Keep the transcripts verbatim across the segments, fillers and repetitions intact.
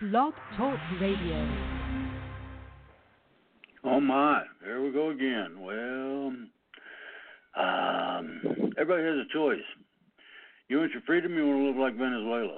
Blog Talk Radio. Oh my, here we go again. Well, um, everybody has a choice. You want your freedom, you want to live like Venezuela.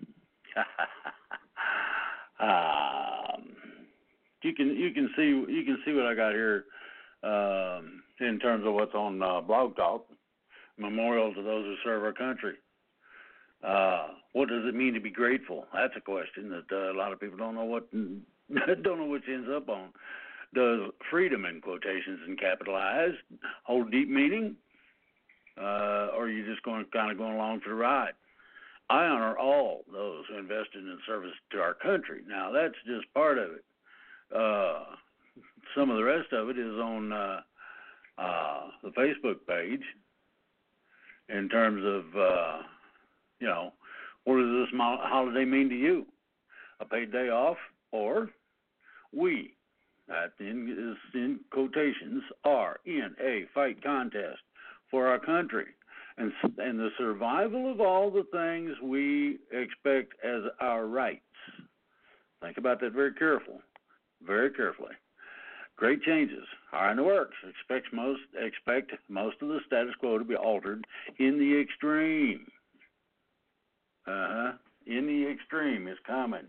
um, you can you can see you can see what I got here um, in terms of what's on uh, Blog Talk. Memorial to those who serve our country. Uh, what does it mean to be grateful? That's a question that uh, a lot of people don't know what don't know which ends up on. Does freedom, in quotations and capitalized, hold deep meaning, uh, or are you just going kind of going along for the ride? I honor all those who invested in service to our country. Now that's just part of it. Uh, some of the rest of it is on uh, uh, the Facebook page. In terms of, uh, you know, what does this holiday mean to you? A paid day off, or we, that in, is in quotations, are in a fight contest for our country and, and the survival of all the things we expect as our rights. Think about that very careful, very carefully. Great changes are in the works. Expect most expect most of the status quo to be altered in the extreme. Uh-huh. In the extreme is coming.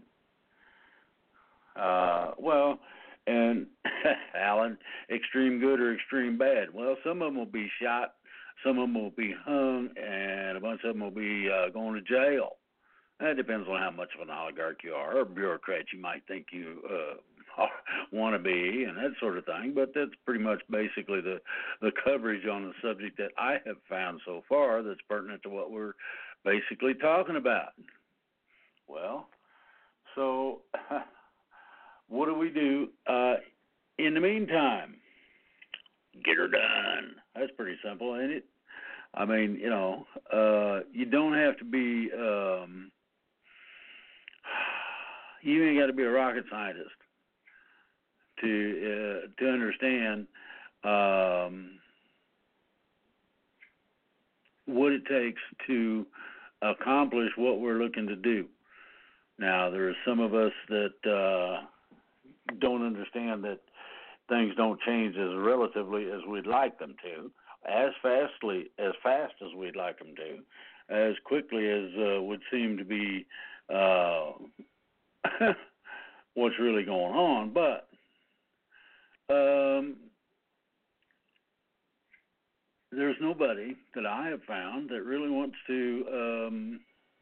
Uh, well, and Alan, extreme good or extreme bad. Well, some of them will be shot, some of them will be hung, and a bunch of them will be uh, going to jail. That depends on how much of an oligarch you are, or bureaucrat you might think you uh, want to be, and that sort of thing. But that's pretty much basically the, the coverage on the subject that I have found so far that's pertinent to what we're basically talking about. Well, so what do we do uh, in the meantime? Get her done. That's pretty simple, ain't it? I mean, you know, uh, you don't have to be, um, you ain't got to be a rocket scientist to uh, to understand um, what it takes to accomplish what we're looking to do. Now, there are some of us that uh, don't understand that things don't change as relatively as we'd like them to, as fastly as fast as we'd like them to, as quickly as uh, would seem to be uh, what's really going on, but Um, there's nobody that I have found that really wants to um,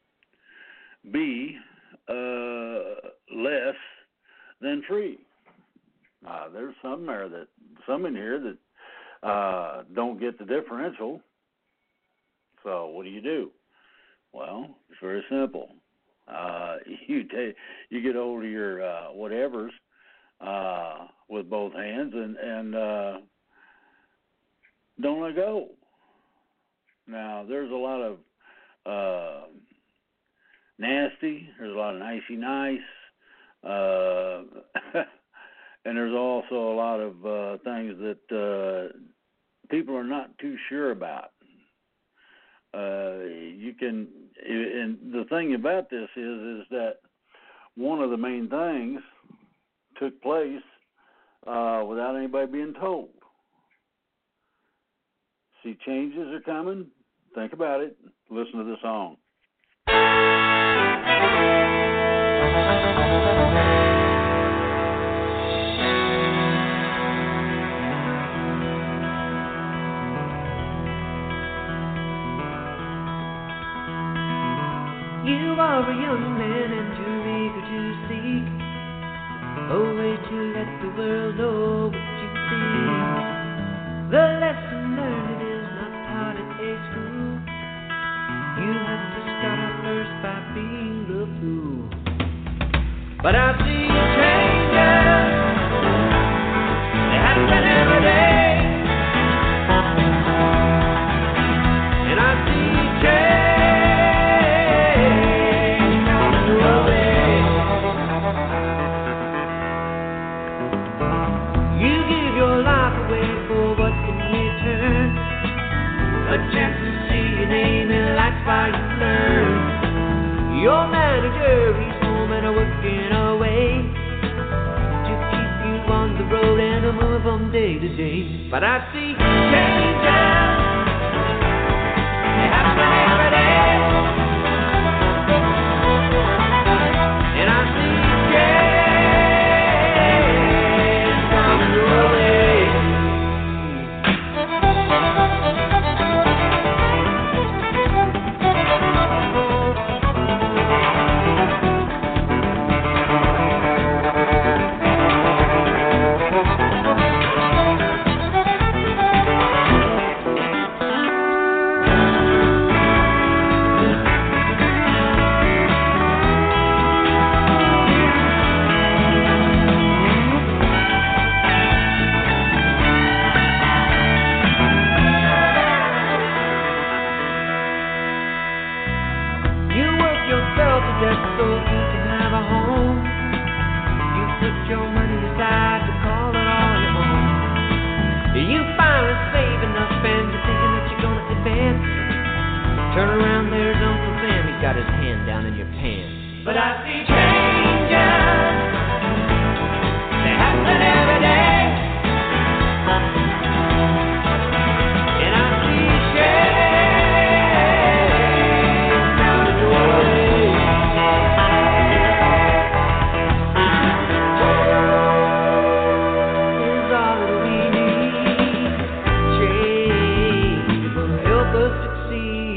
be uh, less than free. Uh, there's some there that some in here that uh, don't get the differential. So what do you do? Well, it's very simple. Uh, you take you get hold of your uh, whatevers. Uh, with both hands and, and uh, don't let go. Now, there's a lot of uh, nasty, there's a lot of nicey nice, uh, and there's also a lot of uh, things that uh, people are not too sure about. Uh, you can, and the thing about this is, is that one of the main things took place uh, without anybody being told. See, changes are coming. Think about it. Listen to the song. You are a young man and you're eager to seek a way to let the world know what you think. The lesson learned is not taught at a school. You have to start out first by being the fool. But I see you changes. They happen every day. And I see you change. A chance to see your name in lights while you learn. Your manager, he's home and working on many days, but I see changes. They happen every day, and I see change coming your way. Turn around, there's Uncle Sam, he's got his hand down in your pants. But I see changes, they happen every day, and I see change coming your way. Is all that we need, change will help us succeed.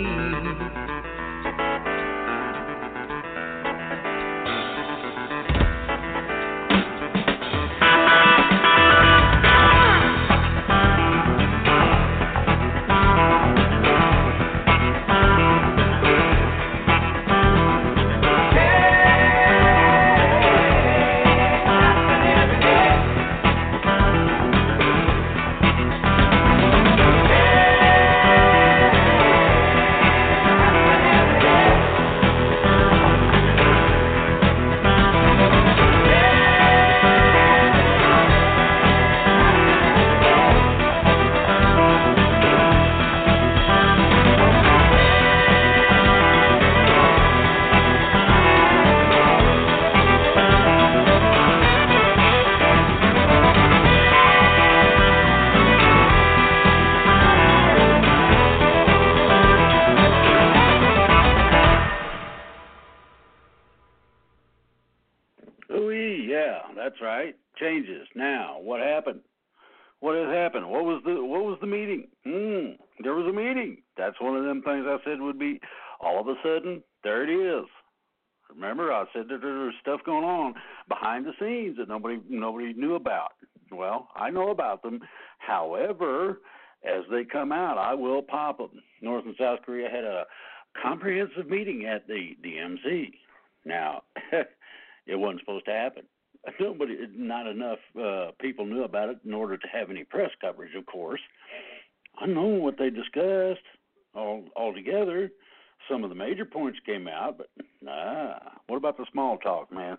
That's right. Changes. Now, what happened? What has happened? What was the what was the meeting? Hmm. There was a meeting. That's one of them things I said would be all of a sudden, there it is. Remember, I said that there was stuff going on behind the scenes that nobody nobody knew about. Well, I know about them. However, as they come out, I will pop them. North and South Korea had a comprehensive meeting at the D M Z. Now, it wasn't supposed to happen. Nobody, not enough uh, people knew about it in order to have any press coverage, of course. I know what they discussed all altogether. Some of the major points came out, but nah. What about the small talk, man?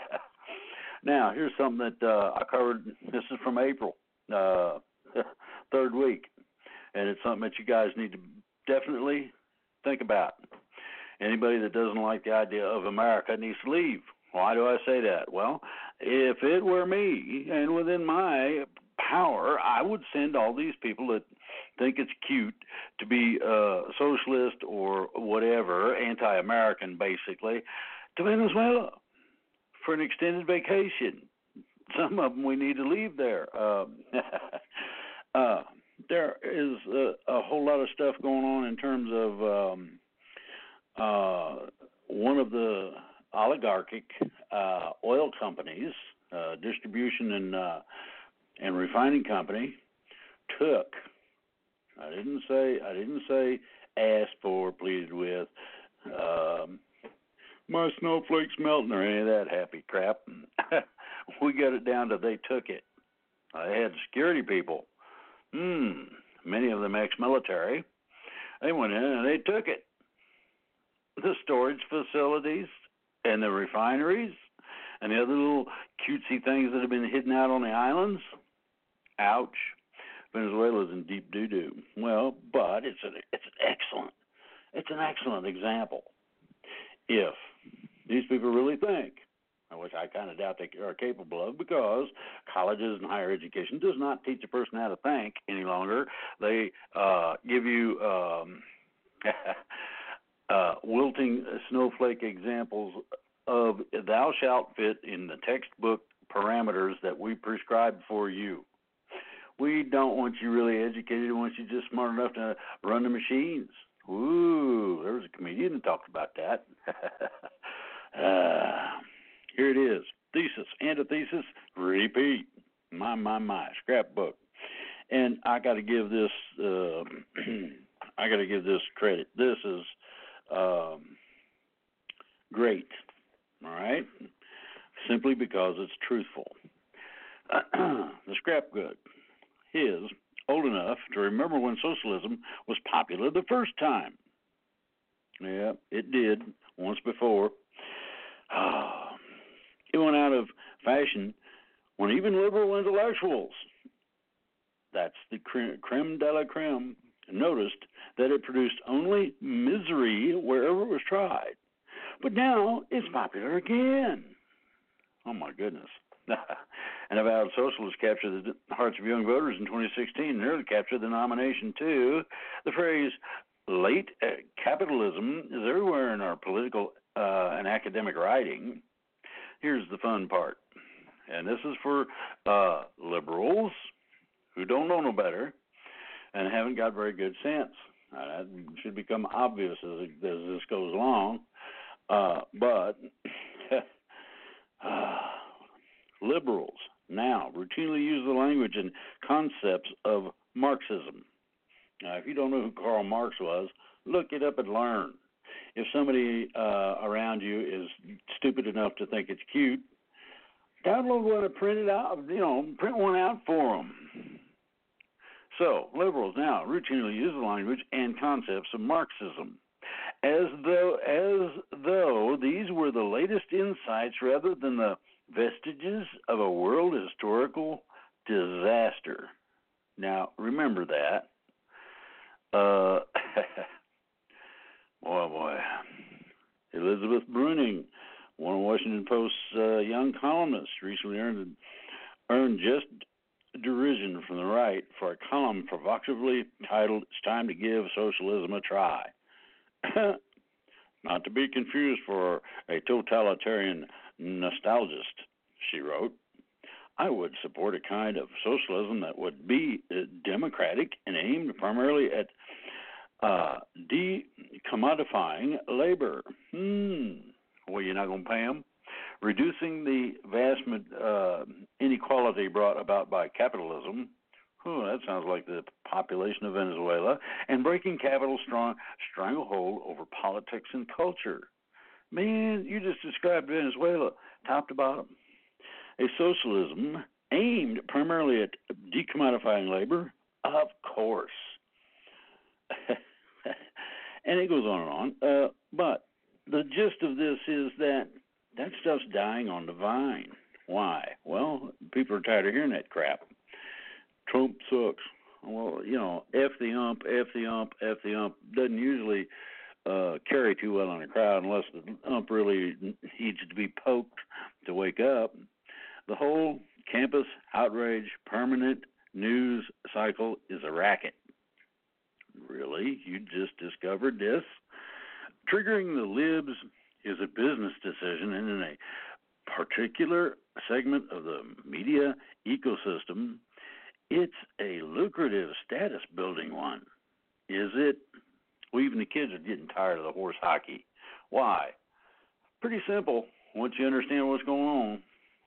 Now, here's something that uh, I covered. This is from April, uh, third week, and it's something that you guys need to definitely think about. Anybody that doesn't like the idea of America needs to leave. Why do I say that? Well, if it were me and within my power, I would send all these people that think it's cute to be uh, socialist or whatever, anti-American basically, to Venezuela for an extended vacation. Some of them we need to leave there. Um, uh, there is a, a whole lot of stuff going on in terms of um, uh, one of the oligarchic uh, oil companies, uh, distribution and uh, and refining company, took. I didn't say. I didn't say asked for, pleaded with. Um, my snowflakes melting or any of that happy crap. We got it down to they took it. Uh, they had security people. Hmm. Many of them ex-military. They went in and they took it. The storage facilities and the refineries and the other little cutesy things that have been hidden out on the islands. Ouch. Venezuela's in deep doo-doo. Well, but it's an, it's an excellent, it's an excellent example. If these people really think, which I kind of doubt they are capable of, because colleges and higher education does not teach a person how to think any longer. They uh, give you um, uh, wilting snowflake examples of thou shalt fit in the textbook parameters that we prescribe for you. We don't want you really educated. We want you just smart enough to run the machines. Ooh, there was a comedian that talked about that. uh, here it is. Thesis, antithesis, repeat. My, my, my, scrapbook. And I got to give this, uh, I got to give this credit. This is um, great, all right? Simply because it's truthful. The scrapbook is old enough to remember when socialism was popular the first time. Yeah, it did once before. Oh, it went out of fashion when even liberal intellectuals, that's the creme de la creme, noticed that it produced only misery wherever it was tried. But now it's popular again. Oh, my goodness. And avowed socialists captured the hearts of young voters in twenty sixteen, nearly captured the nomination, too. The phrase late capitalism is everywhere in our political uh, and academic writing. Here's the fun part, and this is for uh, liberals who don't know no better and haven't got very good sense. Uh, that should become obvious as, it, as this goes along, uh, but uh, liberals now routinely use the language and concepts of Marxism. Now, if you don't know who Karl Marx was, look it up and learn. If somebody uh, around you is stupid enough to think it's cute, download one and print it out. You know, print one out for them. So, liberals now routinely use the language and concepts of Marxism, as though as though these were the latest insights rather than the vestiges of a world historical disaster. Now, remember that. Uh, boy, boy. Elizabeth Bruning, one of Washington Post's uh, young columnists, recently earned earned just derision from the right for a column provocatively titled, "It's Time to Give Socialism a Try." Not to be confused for a totalitarian nostalgist, she wrote. I would support a kind of socialism that would be uh, democratic and aimed primarily at uh, decommodifying labor. Hmm. Well, you're not going to pay them? Reducing the vast uh, inequality brought about by capitalism. Oh, that sounds like the population of Venezuela. And breaking capital's strong stranglehold over politics and culture. Man, you just described Venezuela, top to bottom. A socialism aimed primarily at decommodifying labor? Of course. And it goes on and on. Uh, but the gist of this is that that stuff's dying on the vine. Why? Well, people are tired of hearing that crap. Trump sucks. Well, you know, F the ump, F the ump, F the ump doesn't usually uh, carry too well on a crowd unless the ump really needs to be poked to wake up. The whole campus outrage permanent news cycle is a racket. Really? You just discovered this? Triggering the libs is a business decision, and in a particular segment of the media ecosystem, it's a lucrative status-building one. Is it? Well, even the kids are getting tired of the horse hockey. Why? Pretty simple. Once you understand what's going on,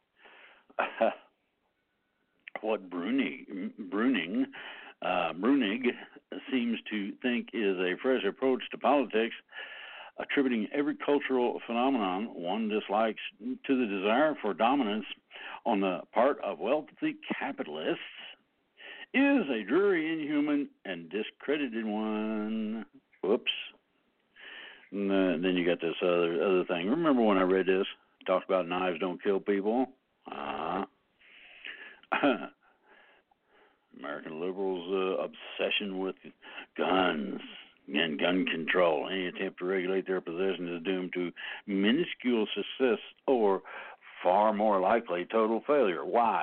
what Bruning, Bruning, uh, Brunig seems to think is a fresh approach to politics, attributing every cultural phenomenon one dislikes to the desire for dominance on the part of wealthy capitalists, is a dreary, inhuman, and discredited one. Whoops. And uh, then you got this other other thing. Remember when I read this? Talks about knives don't kill people. Uh, American liberals' uh, obsession with guns and gun control. Any attempt to regulate their possession is doomed to minuscule success or, far more likely, total failure. Why?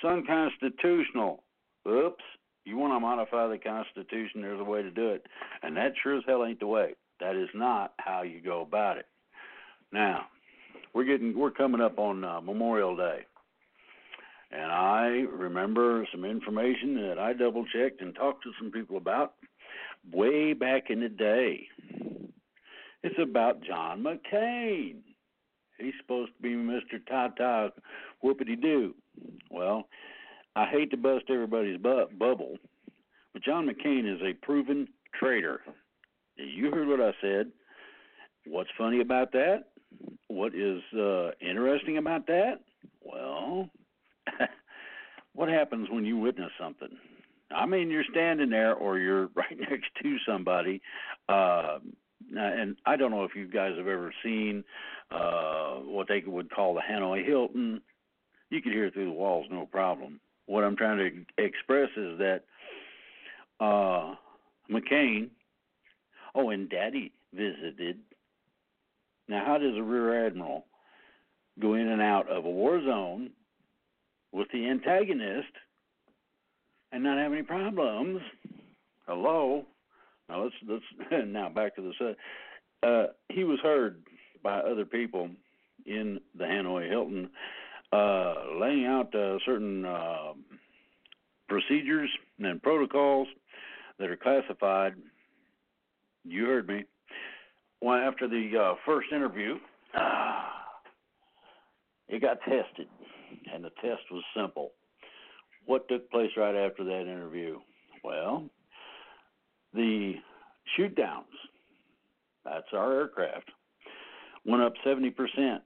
It's unconstitutional. Oops. You want to modify the Constitution, there's a way to do it. And that sure as hell ain't the way. That is not how you go about it. Now, we're getting we're coming up on uh, Memorial Day. And I remember some information that I double-checked and talked to some people about way back in the day. It's about John McCain. He's supposed to be Mister Ta-Ta whoopity-doo. Well, I hate to bust everybody's bu- bubble, but John McCain is a proven traitor. You heard what I said. What's funny about that? What is uh, interesting about that? Well, what happens when you witness something? I mean, you're standing there or you're right next to somebody, uh, and I don't know if you guys have ever seen uh, what they would call the Hanoi Hilton. You could hear it through the walls, no problem. What I'm trying to express is that uh, McCain, oh, and Daddy visited. Now, how does a rear admiral go in and out of a war zone with the antagonist and not have any problems? Hello. Now let's let's now back to the uh, uh, he was heard by other people in the Hanoi Hilton, uh, laying out uh, certain uh, procedures and protocols that are classified. You heard me. Well, after the uh, first interview, uh, it got tested, and the test was simple. What took place right after that interview? Well, the shoot downs, that's our aircraft, went up seventy percent.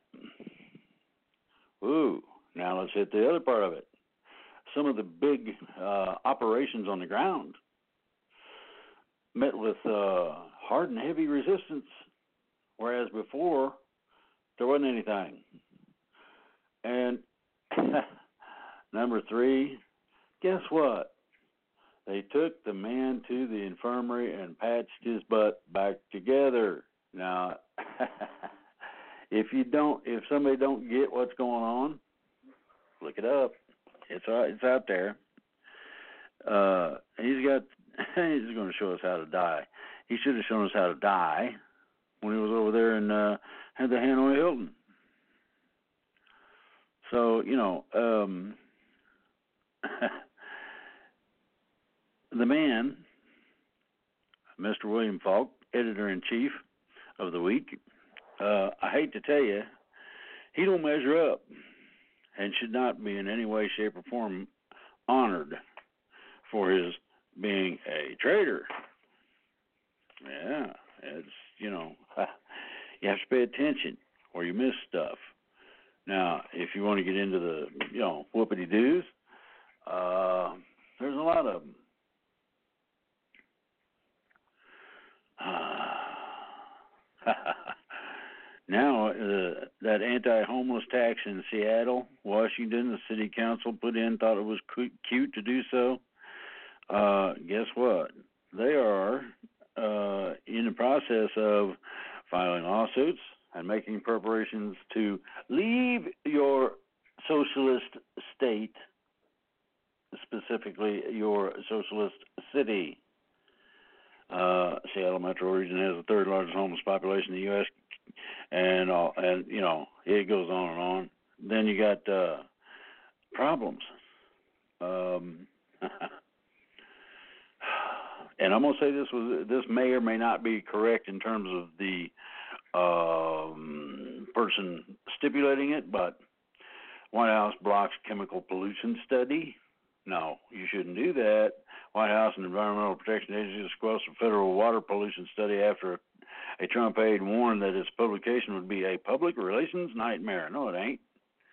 Ooh, now let's hit the other part of it. Some of the big uh, operations on the ground met with uh, hard and heavy resistance, whereas before there wasn't anything. And number three, guess what? They took the man to the infirmary and patched his butt back together. Now, if you don't, if somebody don't get what's going on, look it up. It's it's out there. Uh, he's got. He's going to show us how to die. He should have shown us how to die when he was over there and uh, had the Hanoi Hilton. So you know, um, the man, Mister William Falk, editor-in-chief of the week. Uh, I hate to tell you, he don't measure up and should not be in any way, shape, or form honored for his being a traitor. Yeah, it's, you know, you have to pay attention or you miss stuff. Now, if you want to get into the, you know, whoopity-doos, uh, there's a lot of them. Uh, now, uh, that anti-homeless tax in Seattle, Washington, the city council put in, thought it was cute to do so. Uh, guess what? They are uh, in the process of filing lawsuits and making preparations to leave your socialist state, specifically your socialist city. Uh, Seattle metro region has the third largest homeless population in the U S, and uh, and you know it goes on and on. Then you got uh, problems. Um, and I'm gonna say this was this may or may not be correct in terms of the um, person stipulating it, but White House blocks chemical pollution study. No, you shouldn't do that. White House and Environmental Protection Agency squelched a federal water pollution study after a Trump aide warned that its publication would be a public relations nightmare. No, it ain't.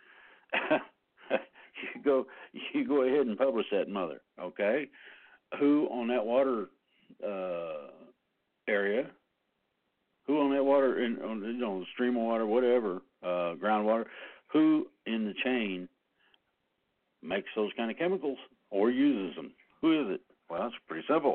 you go, you go ahead and publish that, mother. Okay, who on that water uh, area? Who on that water, in, on, you know, stream of water, whatever, uh, groundwater? Who in the chain makes those kind of chemicals or uses them? Who is it? Well, it's pretty simple.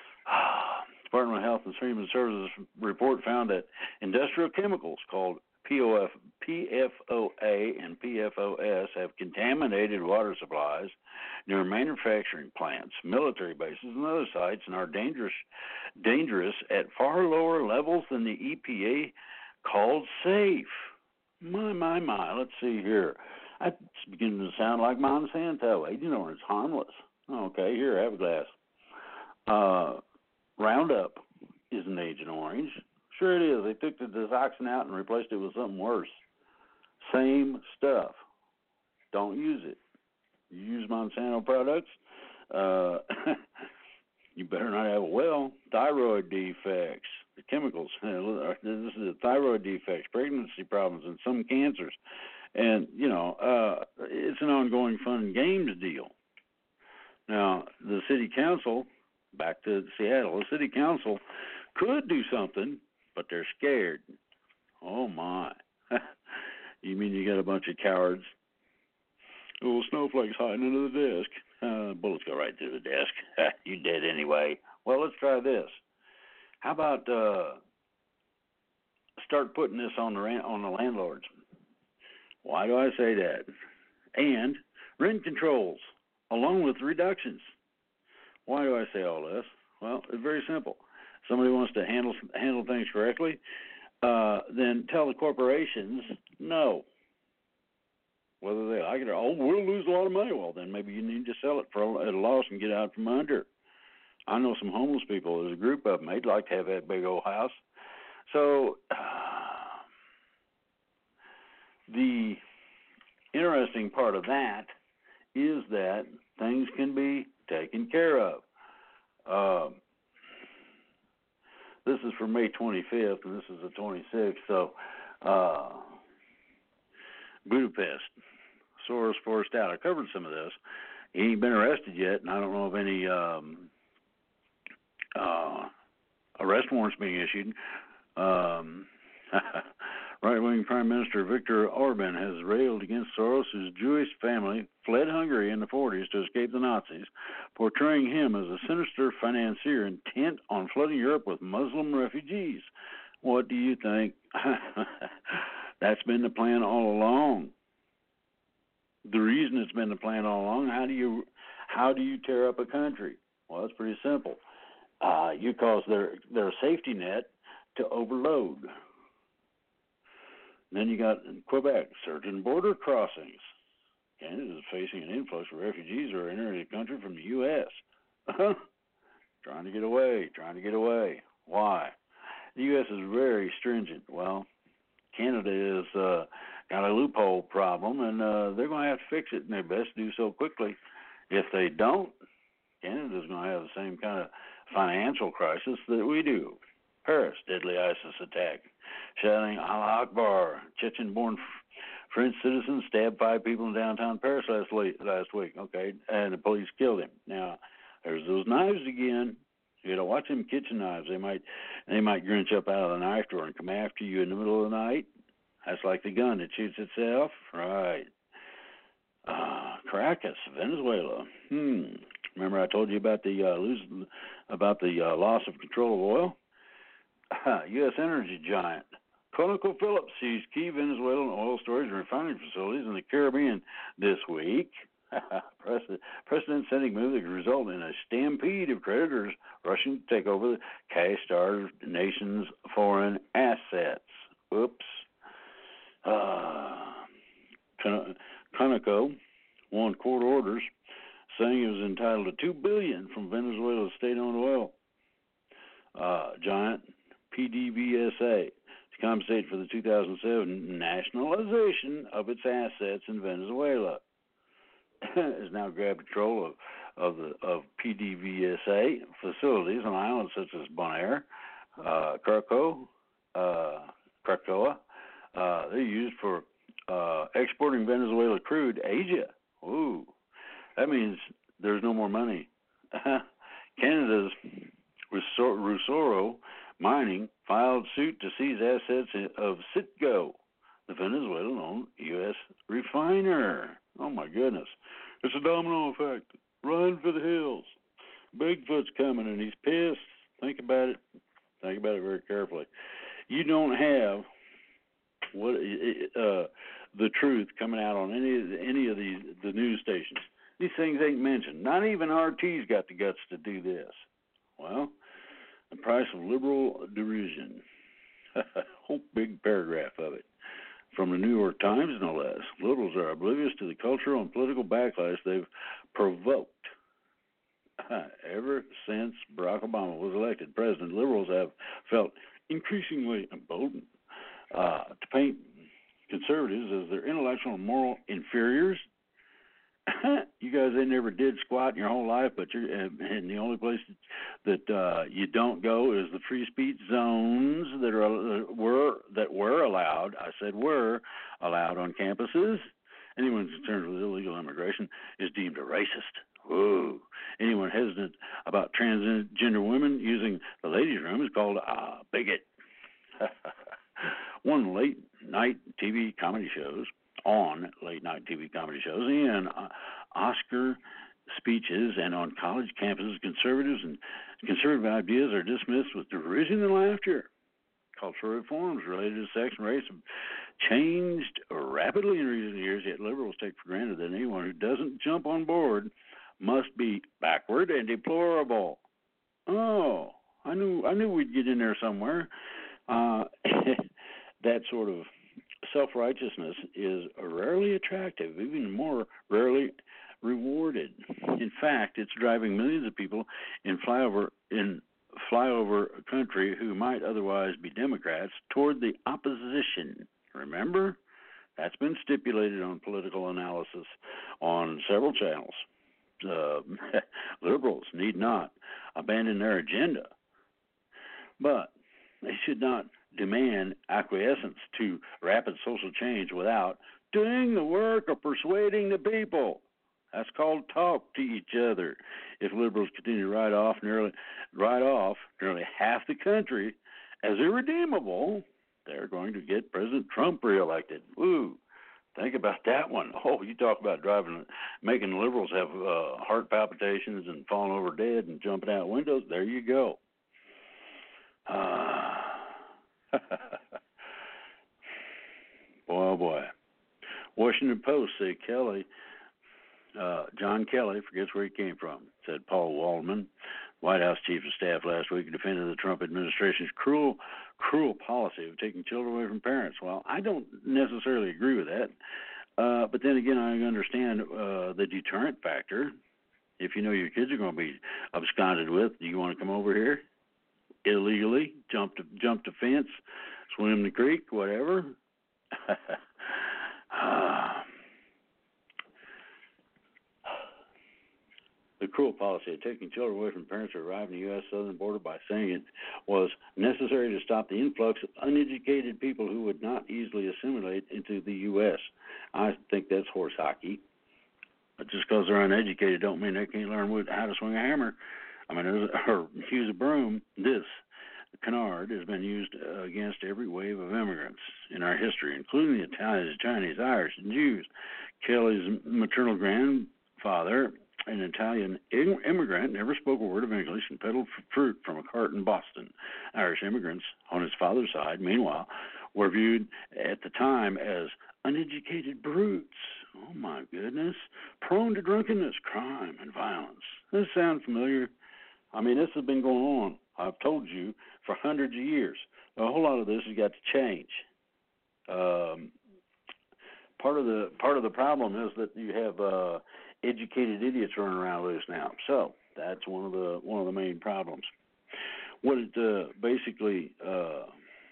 Department of Health and Human Services report found that industrial chemicals called P O F, P F O A and P F O S have contaminated water supplies near manufacturing plants, military bases, and other sites, and are dangerous, dangerous at far lower levels than the E P A called safe. My, my, my. Let's see here. It's beginning to sound like Monsanto. Agent Orange, harmless. Okay, here, have a glass. Uh, Roundup is an Agent Orange. Sure it is. They took the dioxin out and replaced it with something worse. Same stuff. Don't use it. You use Monsanto products, uh, you better not have a well. Thyroid defects, the chemicals. This is a thyroid defects, pregnancy problems, and some cancers. And, you know, uh, it's an ongoing fun and games deal. Now, the city council, back to Seattle, the city council could do something, but they're scared. Oh, my. You mean you got a bunch of cowards? Oh, snowflakes hiding under the desk. Uh, bullets go right through the desk. You dead anyway. Well, let's try this. How about uh, start putting this on the on the landlords? Why do I say that? And rent controls, along with reductions. Why do I say all this? Well, it's very simple. Somebody wants to handle handle things correctly, uh, then tell the corporations no. Whether they like it or, oh, we'll lose a lot of money. Well, then maybe you need to sell it for at a loss and get out from under. I know some homeless people. There's a group of them. They'd like to have that big old house. So uh, the interesting part of that is that things can be taken care of. Uh, this is for May twenty-fifth, and this is the twenty-sixth. So uh, Budapest. Soros forced out. I covered some of this. He ain't been arrested yet, and I don't know of any um, uh, arrest warrants being issued. Um, right-wing Prime Minister Viktor Orban has railed against Soros, whose Jewish family fled Hungary in the forties to escape the Nazis, portraying him as a sinister financier intent on flooding Europe with Muslim refugees. What do you think? That's been the plan all along. The reason it's been the plan all along, how do you how do you tear up a country? Well, it's pretty simple. Uh, you cause their their safety net to overload. Then you got Quebec, surging border crossings. Canada is facing an influx of refugees who are entering the country from the U S Trying to get away, trying to get away. Why? The U S is very stringent. Well, Canada is uh, got a loophole problem, and uh, they're going to have to fix it, and they best do so quickly. If they don't, Canada's going to have the same kind of financial crisis that we do. Paris, deadly ISIS attack. Shouting Allah Akbar. Chechen-born French citizen stabbed five people in downtown Paris last week. Last week, okay, and the police killed him. Now, there's those knives again. You got to watch them kitchen knives. They might, they might grinch up out of the knife drawer and come after you in the middle of the night. That's like the gun that shoots itself, right? Uh, Caracas, Venezuela. Hmm. Remember I told you about the uh, lose, about the uh, loss of control of oil? U S energy giant ConocoPhillips seized key Venezuelan oil storage and refining facilities in the Caribbean this week. Precedent-setting move that could result in a stampede of creditors rushing to take over the cash-starved nation's foreign assets. Oops. Uh, Conoco won court orders saying it was entitled to two billion dollars from Venezuela's state-owned oil uh, giant P D V S A to compensate for the two thousand seven nationalization of its assets in Venezuela. Has now grabbed control of of the of P D V S A facilities on islands such as Bonaire, uh, Krakow, uh, Krakoa. Uh, they're used for uh, exporting Venezuela crude to Asia. Ooh, that means there's no more money. Canada's Rusoro Mining filed suit to seize assets of Citgo, the Venezuelan-owned U S refiner. Oh, my goodness. It's a domino effect. Run for the hills. Bigfoot's coming, and he's pissed. Think about it. Think about it very carefully. You don't have what uh, the truth coming out on any of the, any of these the news stations. These things ain't mentioned. Not even R T's got the guts to do this. Well, the price of liberal derision. Whole big paragraph of it. From the New York Times, no less. Liberals are oblivious to the cultural and political backlash they've provoked. Ever since Barack Obama was elected president, liberals have felt increasingly emboldened uh, to paint conservatives as their intellectual and moral inferiors. You guys ain't never did squat in your whole life, but you're and the only place that uh, you don't go is the free speech zones that are uh, were that were allowed. I said were allowed on campuses. Anyone concerned with illegal immigration is deemed a racist. Whoa. Anyone hesitant about transgender women using the ladies' room is called a bigot. One late night T V comedy shows on late night T V comedy shows and uh, Oscar speeches and on college campuses, conservatives and conservative ideas are dismissed with derision and laughter. Cultural reforms related to sex and race have changed rapidly in recent years, yet liberals take for granted that anyone who doesn't jump on board must be backward and deplorable. Oh, I knew I knew we'd get in there somewhere. Uh, that sort of self-righteousness is rarely attractive, even more rarely rewarded. In fact, it's driving millions of people in flyover in flyover country who might otherwise be Democrats toward the opposition. Remember? That's been stipulated on political analysis on several channels. Uh, liberals need not abandon their agenda, but they should not demand acquiescence to rapid social change without doing the work of persuading the people. That's called talk to each other. If liberals continue to write off nearly write off nearly half the country as irredeemable, they're going to get President Trump reelected. Woo! Think about that one. Oh, you talk about driving, making liberals have uh, heart palpitations and falling over dead and jumping out windows. There you go. Uh, boy, oh boy. Washington Post said Kelly, uh, John Kelly, forgets where he came from, said Paul Waldman, White House Chief of Staff last week, defended the Trump administration's cruel, cruel policy of taking children away from parents. Well, I don't necessarily agree with that. Uh, but then again, I understand uh, the deterrent factor. If you know your kids are going to be absconded with, do you want to come over here illegally, jump to jump the fence, swim the creek, whatever? uh, The cruel policy of taking children away from parents who arrived in the U S southern border by saying it was necessary to stop the influx of uneducated people who would not easily assimilate into the U S I think that's horse hockey. But just because they're uneducated don't mean they can't learn how to swing a hammer. I mean, or use a broom. This canard has been used against every wave of immigrants in our history, including the Italians, Chinese, Irish, and Jews. Kelly's maternal grandfather, an Italian immigrant, never spoke a word of English and peddled fruit from a cart in Boston. Irish immigrants on his father's side, meanwhile, were viewed at the time as uneducated brutes. Oh, my goodness. Prone to drunkenness, crime, and violence. Does this sound familiar? I mean, this has been going on, I've told you, for hundreds of years. A whole lot of this has got to change. Um, part of the part of the problem is that you have uh, educated idiots running around loose now. So that's one of the one of the main problems. What it uh, basically uh,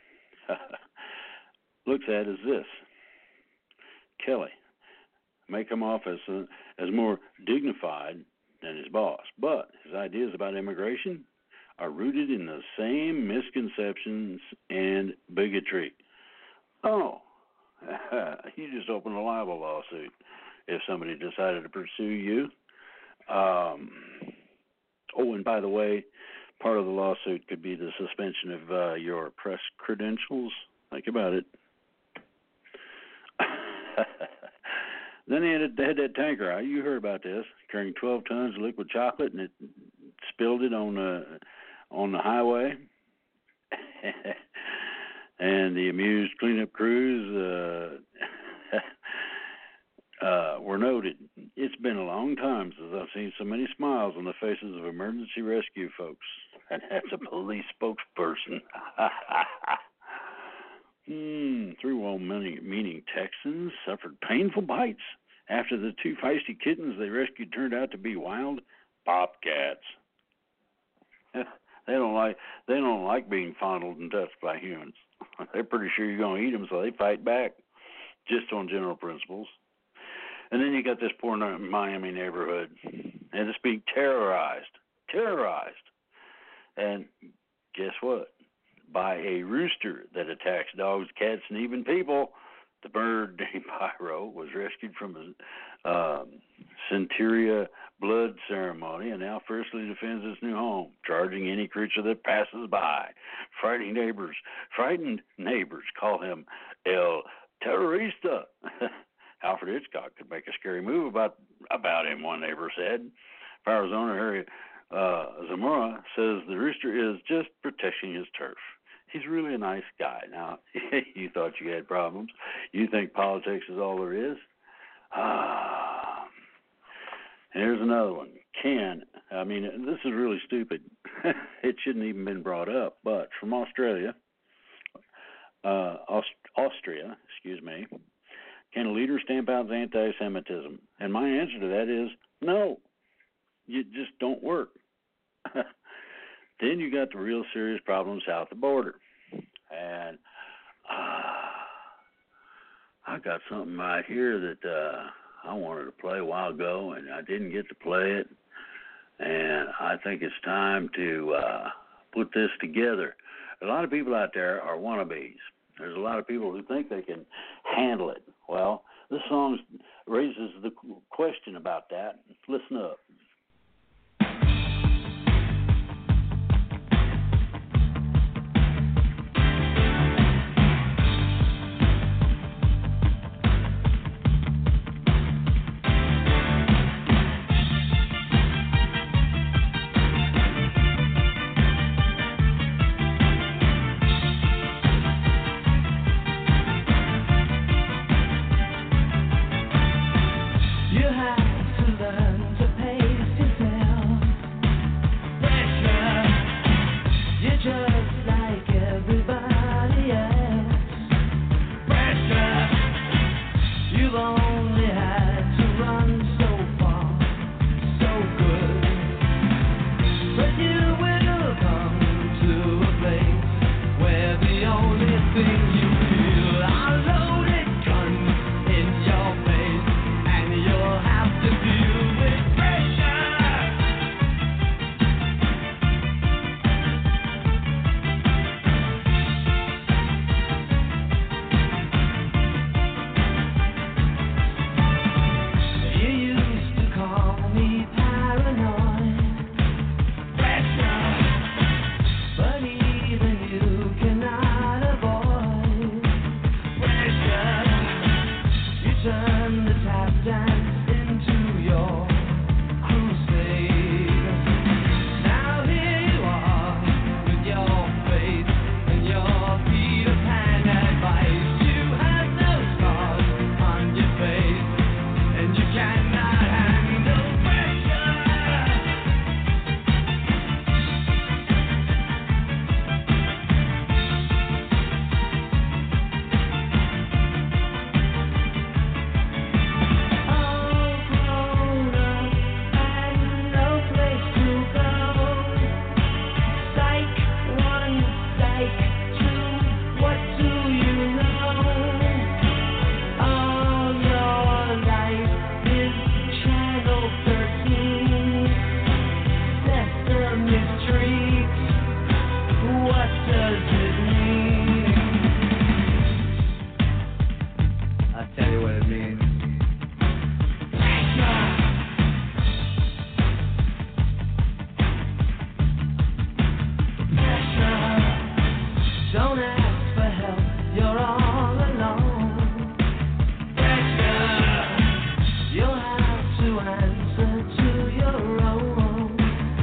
looks at is this: Kelly may come off as uh, as more dignified than his boss, but his ideas about immigration are rooted in the same misconceptions and bigotry. Oh, you just opened a libel lawsuit if somebody decided to pursue you. Um, oh, and by the way, part of the lawsuit could be the suspension of uh, your press credentials. Think about it. Then they had, they had that tanker out. You heard about this, carrying twelve tons of liquid chocolate, and it spilled it on the on the highway. and the amused cleanup crews uh, uh, were noted. It's been a long time since I've seen so many smiles on the faces of emergency rescue folks. And that's a police spokesperson. hmm, three well-meaning Texans suffered painful bites after the two feisty kittens they rescued turned out to be wild bobcats. They don't like they don't like being fondled and touched by humans. They're pretty sure you're going to eat them, so they fight back, just on general principles. And then you got this poor Miami neighborhood, and it's being terrorized, terrorized. And guess what? By a rooster that attacks dogs, cats, and even people. The bird named Pyro was rescued from a um, Centuria blood ceremony and now fiercely defends its new home, charging any creature that passes by. Frightened neighbors, frightened neighbors call him El Terrorista. Alfred Hitchcock could make a scary move about about him, one neighbor said. Pyro's owner, Harry uh, Zamora, says the rooster is just protecting his turf. He's really a nice guy. Now, you thought you had problems. You think politics is all there is? Ah. Here's another one. Ken, I mean, this is really stupid. It shouldn't even been brought up, but from Australia, uh, Aust- Austria, excuse me, can a leader stamp out anti-Semitism? And my answer to that is no. You just don't work. Then you got the real serious problem south of the border. And uh, I got something right here that uh, I wanted to play a while ago, and I didn't get to play it. And I think it's time to uh, put this together. A lot of people out there are wannabes. There's a lot of people who think they can handle it. Well, this song raises the question about that. Listen up. You have to learn to pace yourself.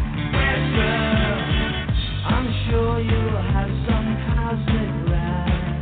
sure you have some cosmic wrath.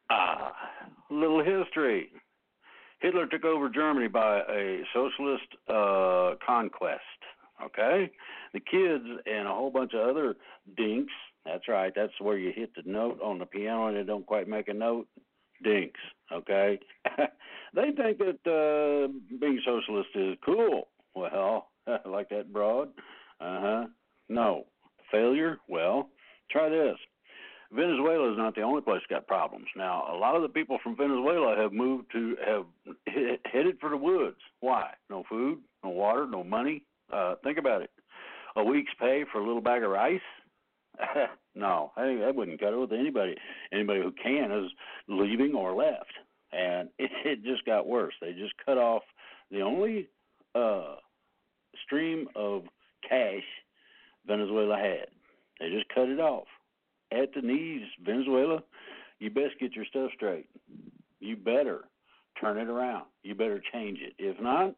Ah, little history. Hitler took over Germany by a socialist uh, conquest. Okay? The kids and a whole bunch of other dinks, that's right, that's where you hit the note on the piano and it don't quite make a note. Dinks, okay? They think that uh, being socialist is cool. Well, like that broad? Uh-huh. No. Failure? Well, try this. Venezuela is not the only place that's got problems. Now, a lot of the people from Venezuela have moved to, have he- headed for the woods. Why? No food, no water, no money. Uh, think about it. A week's pay for a little bag of rice? No, I think that wouldn't cut it with anybody. Anybody who can is leaving or left. And it, it just got worse. They just cut off the only uh, stream of cash Venezuela had. They just cut it off. At the knees, Venezuela, you best get your stuff straight. You better turn it around. You better change it. If not,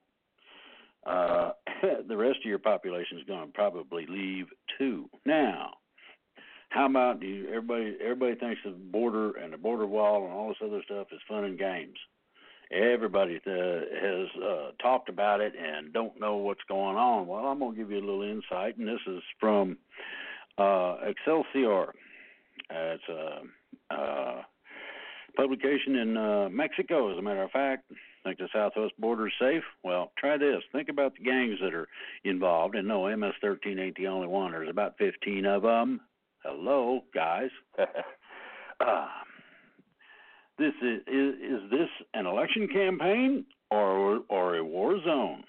uh, the rest of your population is going to probably leave too. Now, how about you, everybody? Everybody thinks the border and the border wall and all this other stuff is fun and games. Everybody uh, has uh, talked about it and don't know what's going on. Well, I'm going to give you a little insight, and this is from uh, Excelsior. Uh, it's a uh, publication in uh, Mexico, as a matter of fact. Think the southwest border is safe? Well, try this. Think about the gangs that are involved. And no, M S thirteen ain't the only one. There's about fifteen of them. Hello, guys. uh, this is, is is this an election campaign or or a war zone?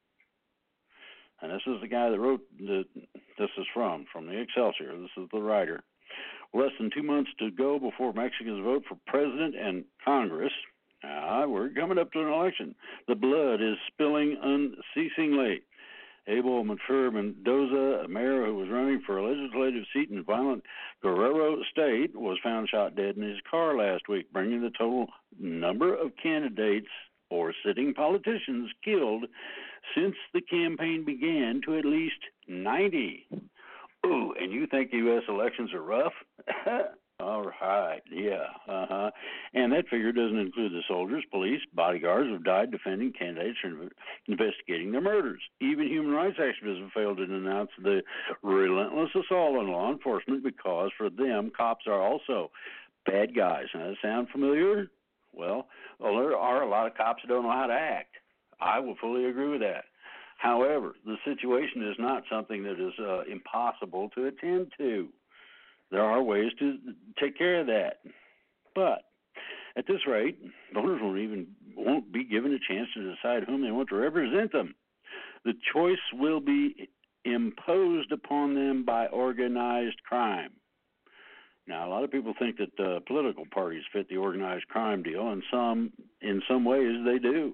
And this is the guy that wrote the, this is from, from the Excelsior. This is the writer. Less than two months to go before Mexicans vote for president and Congress. Uh, we're coming up to an election. The blood is spilling unceasingly. Abel Mature Mendoza, a mayor who was running for a legislative seat in violent Guerrero State, was found shot dead in his car last week, bringing the total number of candidates or sitting politicians killed since the campaign began to at least ninety. Ooh, and you think U S elections are rough? All right, yeah, uh-huh. And that figure doesn't include the soldiers, police, bodyguards who have died defending candidates or investigating their murders. Even human rights activists have failed to denounce the relentless assault on law enforcement because, for them, cops are also bad guys. Now, does that sound familiar? Well, well, there are a lot of cops who don't know how to act. I will fully agree with that. However, the situation is not something that is uh, impossible to attend to. There are ways to take care of that. But at this rate, voters won't even won't be given a chance to decide whom they want to represent them. The choice will be imposed upon them by organized crime. Now, a lot of people think that uh, political parties fit the organized crime deal, and some, in some ways, they do.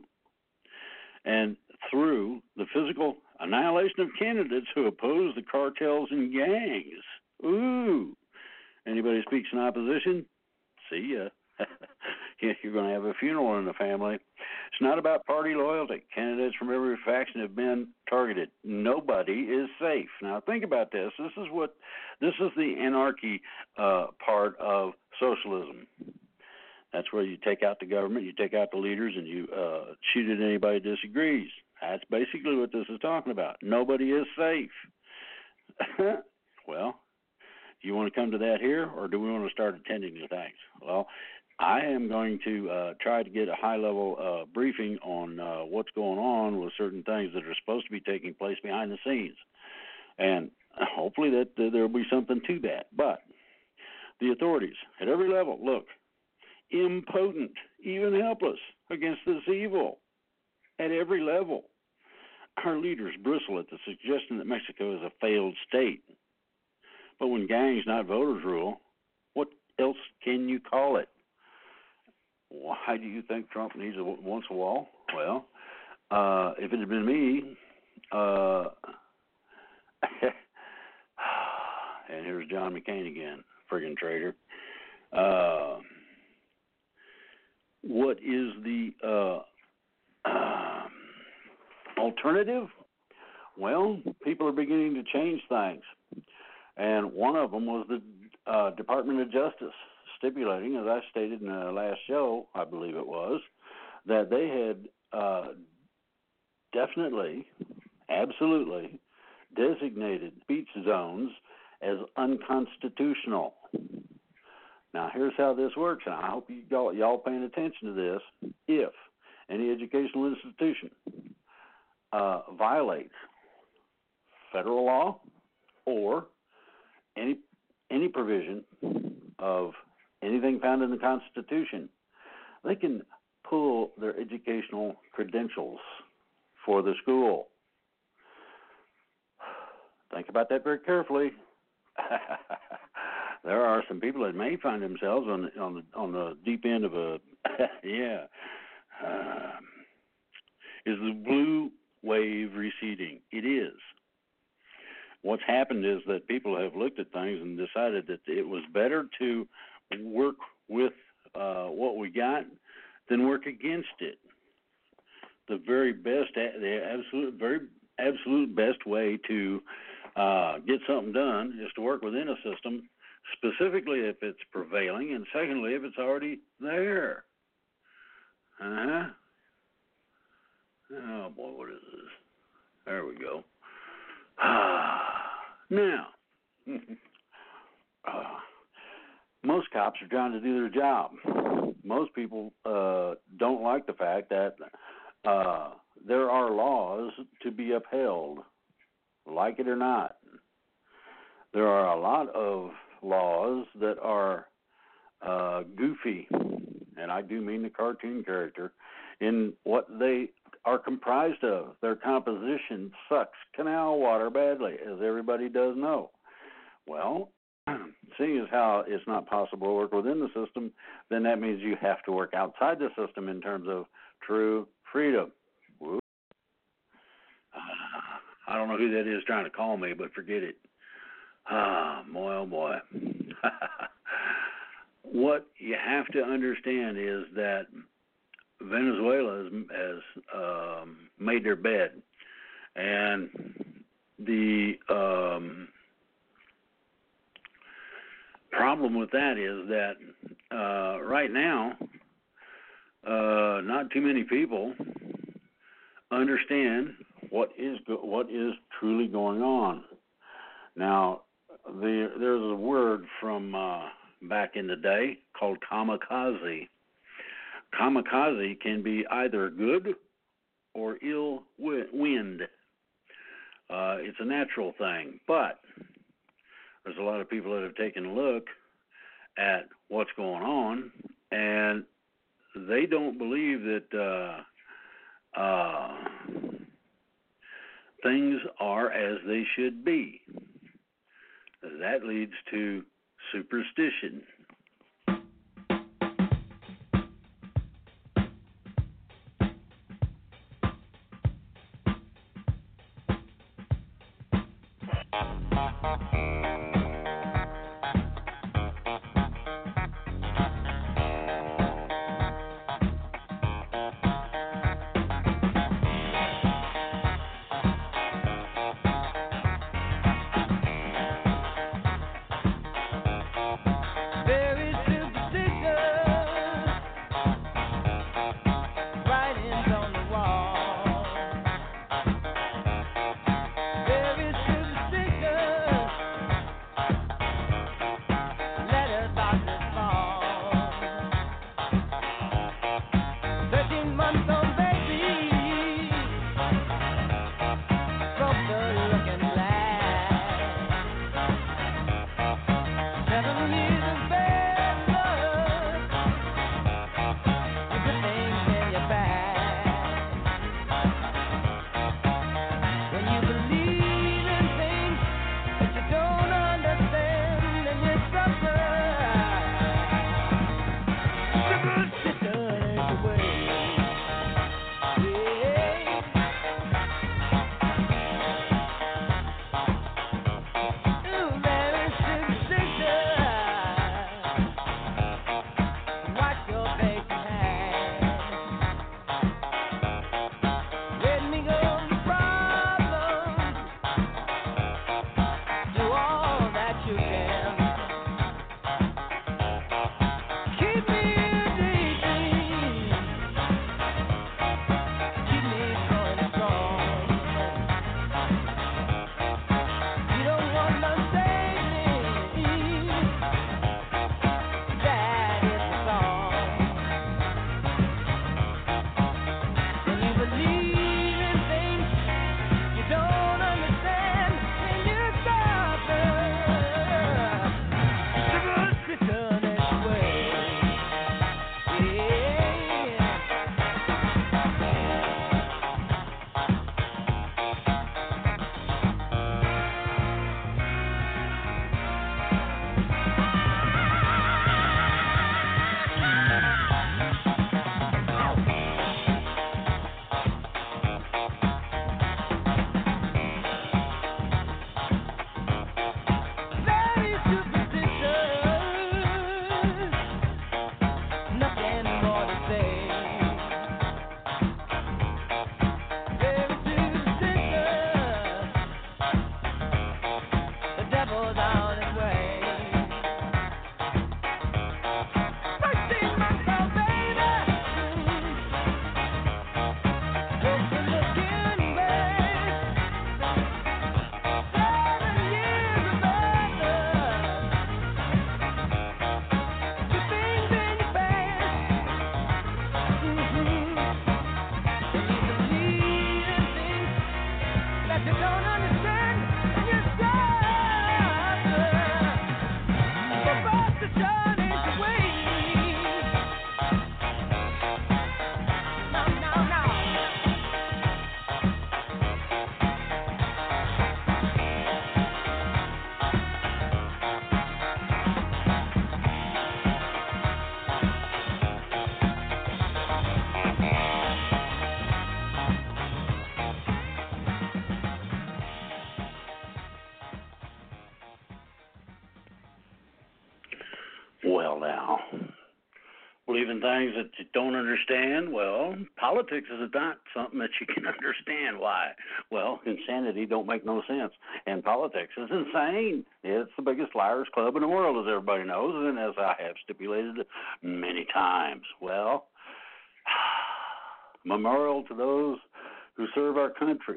And through the physical annihilation of candidates who oppose the cartels and gangs. Ooh. Anybody speaks in opposition? See ya. You're going to have a funeral in the family. It's not about party loyalty. Candidates from every faction have been targeted. Nobody is safe. Now think about this. This is what this is the anarchy uh, part of socialism. That's where you take out the government, you take out the leaders, and you uh, shoot at anybody who disagrees. That's basically what this is talking about. Nobody is safe. Well, do you want to come to that here, or do we want to start attending to things? Well, I am going to uh, try to get a high-level uh, briefing on uh, what's going on with certain things that are supposed to be taking place behind the scenes. And hopefully that uh, there will be something to that. But the authorities at every level, look, impotent, even helpless against this evil at every level. Our leaders bristle at the suggestion that Mexico is a failed state. But when gangs, not voters, rule, what else can you call it? Why do you think Trump needs a wants a wall? Well, uh, if it had been me, uh, and here's John McCain again, friggin' traitor. Uh, what is the uh, uh, alternative? Well, people are beginning to change things. And one of them was the uh, Department of Justice stipulating, as I stated in the last show, I believe it was, that they had uh, definitely, absolutely designated speech zones as unconstitutional. Now, here's how this works, and I hope you y'all, y'all paying attention to this. If any educational institution uh, violates federal law or any any provision of anything found in the Constitution, they can pull their educational credentials for the school. Think about that very carefully. There are some people that may find themselves on the, on the, on the deep end of a yeah. Uh, is the blue wave receding? It is. What's happened is that people have looked at things and decided that it was better to work with uh, what we got than work against it. The very best, the absolute, very absolute best way to uh, get something done is to work within a system, specifically if it's prevailing, and secondly, if it's already there. Uh-huh. Oh, boy, what is this? There we go. Now, uh, most cops are trying to do their job. Most people uh, don't like the fact that uh, there are laws to be upheld, like it or not. There are a lot of laws that are uh, goofy, and I do mean the cartoon character, in what they are comprised of. Their composition sucks canal water badly, as everybody does know. Well, seeing as how it's not possible to work within the system, then that means you have to work outside the system in terms of true freedom. Whoop. Uh, I don't know who that is trying to call me, but forget it. Ah, boy, oh boy. What you have to understand is that Venezuela has, has um, made their bed, and the um, problem with that is that uh, right now, uh, not too many people understand what is go- what is truly going on. Now, the, there's a word from uh, back in the day called kamikaze. Kamikaze can be either good or ill wind. Uh, it's a natural thing, but there's a lot of people that have taken a look at what's going on, and they don't believe that uh, uh, things are as they should be. That leads to superstition. things that you don't understand. Well, politics is not something that you can understand. Why? Well, insanity don't make no sense, and politics is insane. It's the biggest liars club in the world, as everybody knows, and as I have stipulated many times. Well, memorial to those who serve our country.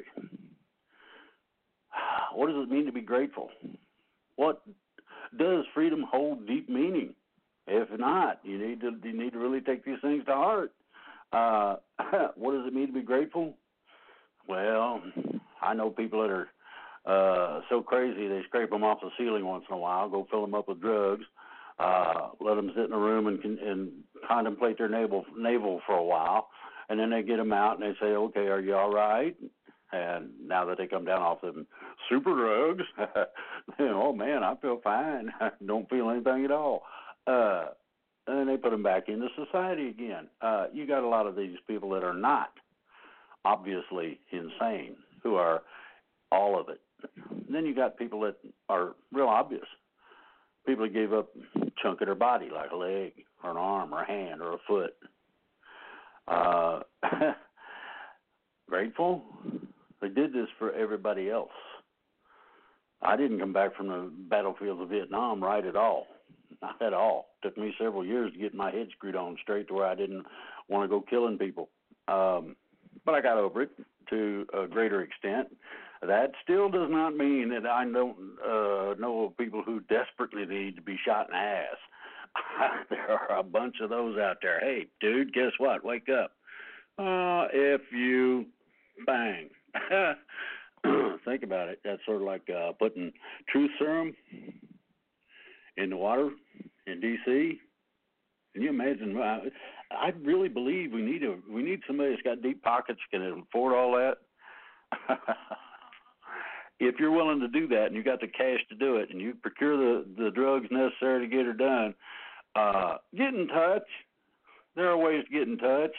What does it mean to be grateful? What does freedom hold deep meaning? If not, you need to you need to really take these things to heart. Uh, what does it mean to be grateful? Well, I know people that are uh, so crazy they scrape them off the ceiling once in a while, go fill them up with drugs, uh, let them sit in a room and, and contemplate their navel, navel for a while, and then they get them out and they say, okay, are you all right? And now that they come down off them super drugs, you know, oh, man, I feel fine. I don't feel anything at all. Uh, and then they put them back into society again. Uh, you got a lot of these people that are not obviously insane, who are all of it. And then you got people that are real obvious. People that gave up a chunk of their body, like a leg or an arm or a hand or a foot. Uh, grateful? They did this for everybody else. I didn't come back from the battlefields of Vietnam right at all. Not at all. It took me several years to get my head screwed on straight to where I didn't want to go killing people. Um, but I got over it to a greater extent. That still does not mean that I don't uh, know of people who desperately need to be shot in the ass. There are a bunch of those out there. Hey, dude, guess what? Wake up. Uh, if you bang. Think about it. That's sort of like uh, putting truth serum in the water in D C. Can you imagine? I, I really believe we need a we need somebody that's got deep pockets, can afford all that. If you're willing to do that and you got the cash to do it and you procure the, the drugs necessary to get her done, uh, get in touch. There are ways to get in touch.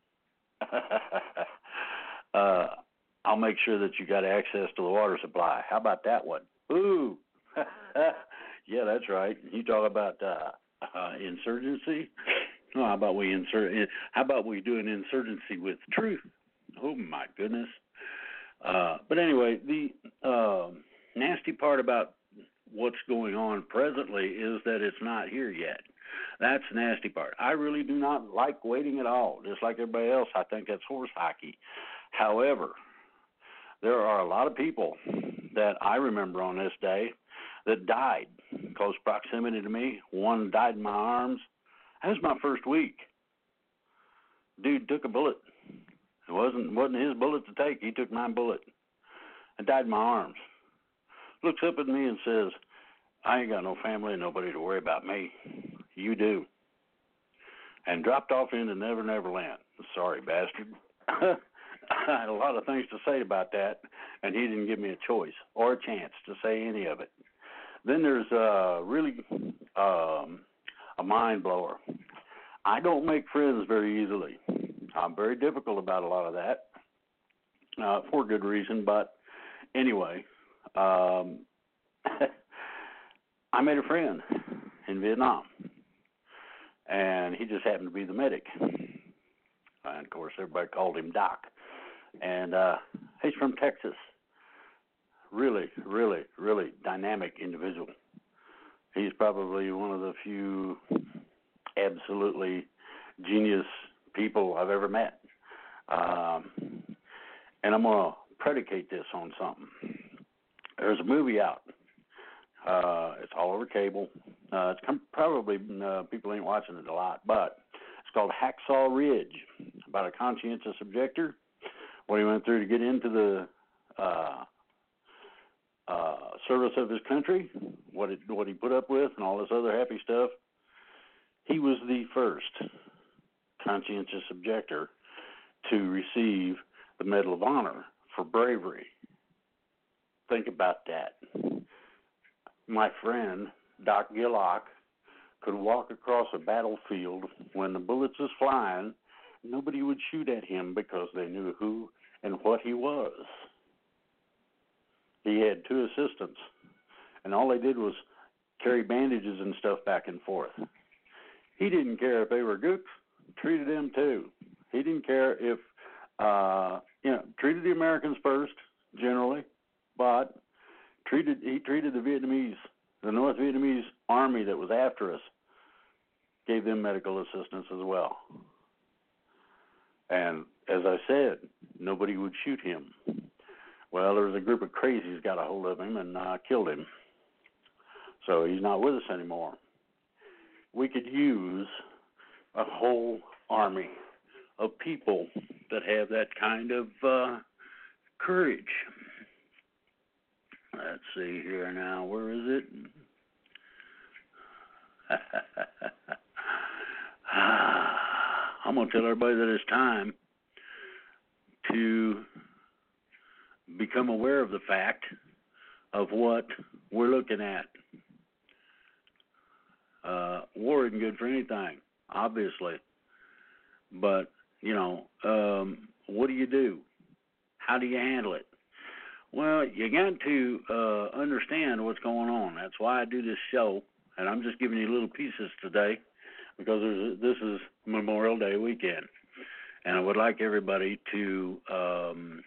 uh, I'll make sure that you got access to the water supply. How about that one? Ooh. Yeah, that's right. You talk about uh, uh, insurgency. Oh, how about we insert? How about we do an insurgency with truth? Oh my goodness. Uh, but anyway, the uh, nasty part about what's going on presently is that it's not here yet. That's the nasty part. I really do not like waiting at all. Just like everybody else, I think that's horse hockey. However, there are a lot of people that I remember on this day that died in close proximity to me. One died in my arms. That was my first week. Dude took a bullet. It wasn't wasn't his bullet to take. He took my bullet and died in my arms. Looks up at me and says, I ain't got no family and nobody to worry about me. You do. And dropped off into Never Never Land. Sorry, bastard. I had a lot of things to say about that, and he didn't give me a choice or a chance to say any of it. Then there's uh, really um, a mind blower. I don't make friends very easily. I'm very difficult about a lot of that uh, for good reason. But anyway, um, I made a friend in Vietnam, and he just happened to be the medic. And, of course, everybody called him Doc. And uh, he's from Texas. Really, really, really dynamic individual. He's probably one of the few absolutely genius people I've ever met. Um, and I'm going to predicate this on something. There's a movie out. Uh, it's all over cable. Uh, it's com- probably uh, people ain't watching it a lot, but it's called Hacksaw Ridge, about a conscientious objector, what he went through to get into the uh, uh, service of his country, what it, what he put up with, and all this other happy stuff. He was the first conscientious objector to receive the Medal of Honor for bravery. Think about that. My friend, Doc Gillock, could walk across a battlefield when the bullets was flying. Nobody would shoot at him because they knew who and what he was. He had two assistants, and all they did was carry bandages and stuff back and forth. He didn't care if they were gooks. treated them too. He didn't care if, uh, you know, treated the Americans first, generally, but treated he treated the Vietnamese, the North Vietnamese army that was after us, gave them medical assistance as well. And as I said, nobody would shoot him. Well, there was a group of crazies got a hold of him and uh, killed him. So he's not with us anymore. We could use a whole army of people that have that kind of uh, courage. Let's see here now. Where is it? I'm going to tell everybody that it's time to become aware of the fact of what we're looking at. Uh, war isn't good for anything, obviously. But, you know, um, what do you do? How do you handle it? Well, you got to uh, understand what's going on. That's why I do this show, and I'm just giving you little pieces today because there's, this is Memorial Day weekend. And I would like everybody to um,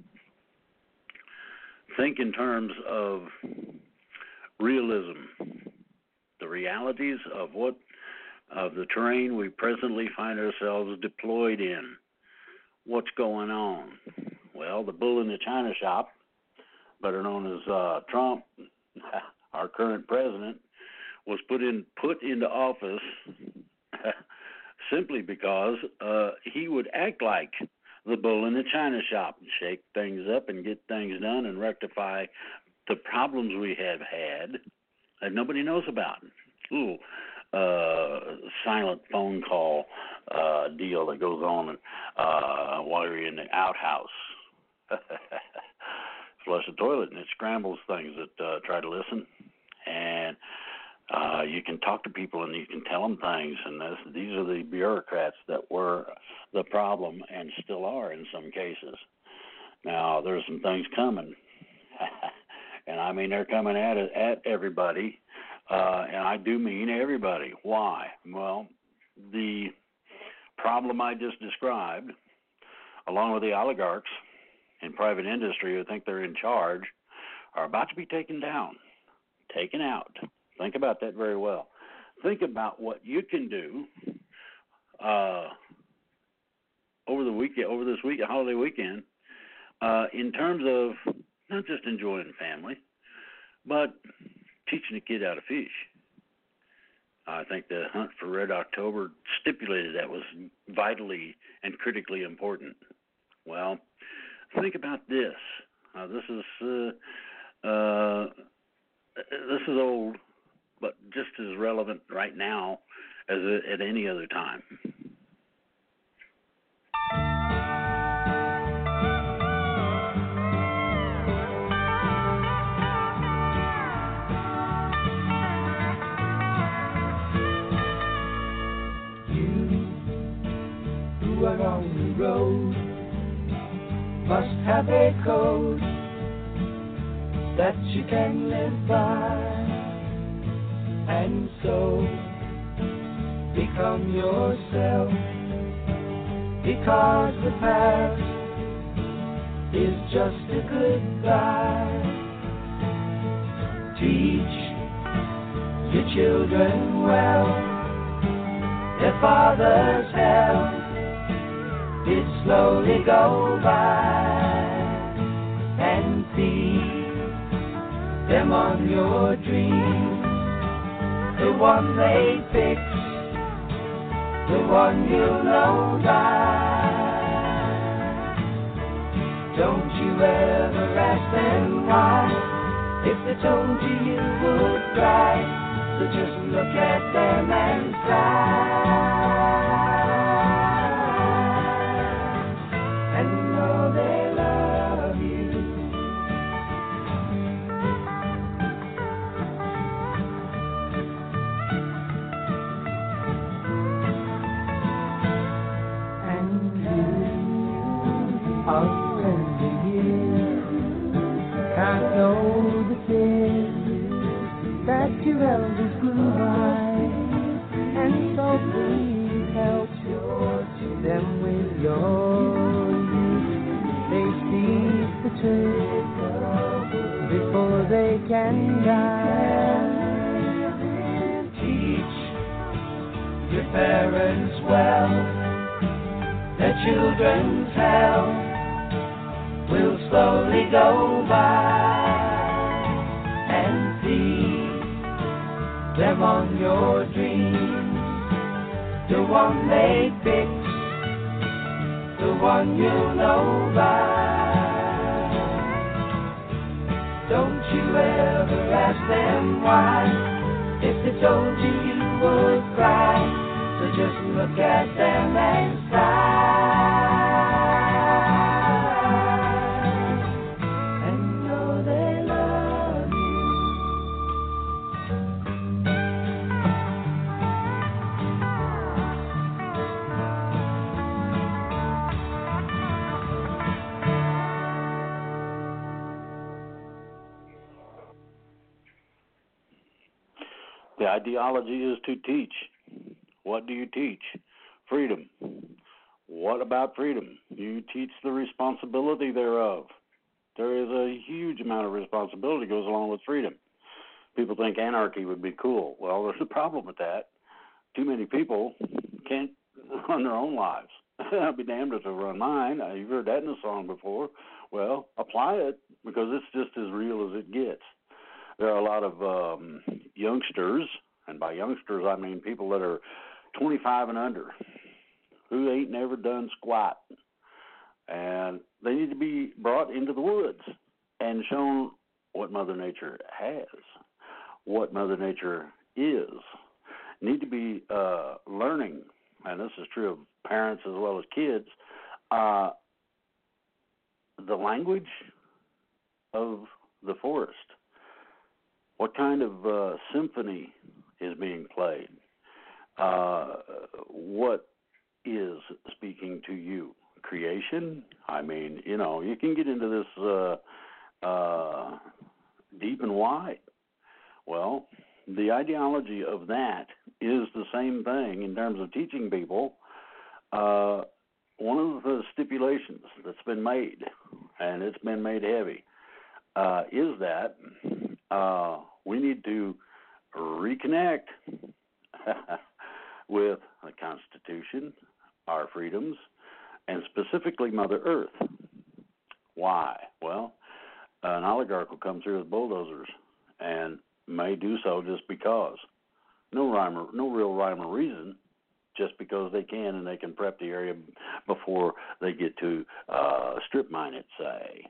think in terms of realism, the realities of what of the terrain we presently find ourselves deployed in. What's going on? Well, the bull in the china shop, better known as uh, Trump, our current president, was put in put into office simply because uh, he would act like the bull in the china shop and shake things up and get things done and rectify the problems we have had that nobody knows about. Little uh, silent phone call uh, deal that goes on uh, while you're in the outhouse. Flush the toilet and it scrambles things that uh, try to listen. And uh, you can talk to people and you can tell them things. And this, these are the bureaucrats that were the problem and still are in some cases. Now, there's some things coming. And I mean, they're coming at it, at everybody. Uh, and I do mean everybody. Why? Well, the problem I just described, along with the oligarchs in private industry who think they're in charge, are about to be taken down, taken out. Think about that very well. Think about what you can do uh, over the weekend, over this week, holiday weekend, uh, in terms of not just enjoying family, but teaching a kid how to fish. I think the Hunt for Red October stipulated that was vitally and critically important. Well, think about this. Uh, this is uh, uh, this is old, but just as relevant right now as at any other time. Are on the road must have a code that you can live by, and so become yourself, because the past is just a goodbye. Teach your children well, their father's help did slowly go by, and feed them on your dreams, the one they fix, the one you'll know by. Don't you ever ask them why, if they told you you would cry, so just look at them and cry. That your elders grew by, and so please help them with your youth. They speak the truth before they can die. Teach your parents well, their children's hell will slowly go by, and feed them on your dreams, the one they pick, the one you know by. Don't you ever ask them why. If they told you, you would cry. So just look at them and sigh, and know they love you. The ideology is to teach. What do you teach? Freedom. What about freedom? You teach the responsibility thereof. There is a huge amount of responsibility goes along with freedom. People think anarchy would be cool. Well, there's a problem with that. Too many people can't run their own lives. I'll be damned if they run mine. You've heard that in a song before. Well, apply it, because it's just as real as it gets. There are a lot of um, youngsters, and by youngsters I mean people that are twenty-five and under, who ain't never done squat. And they need to be brought into the woods and shown what Mother Nature has, what Mother Nature is. Need to be uh, learning, and this is true of parents as well as kids, uh, the language of the forest. What kind of uh, symphony is being played? Uh, what is speaking to you? Creation? I mean, you know, you can get into this uh, uh, deep and wide. Well, the ideology of that is the same thing in terms of teaching people. Uh, one of the stipulations that's been made, and it's been made heavy, uh, is that uh, we need to reconnect with the Constitution, our freedoms, and specifically Mother Earth. Why? Well, an oligarch will come through with bulldozers and may do so just because. No rhyme or, no real rhyme or reason, just because they can, and they can prep the area before they get to uh, strip mine it, say.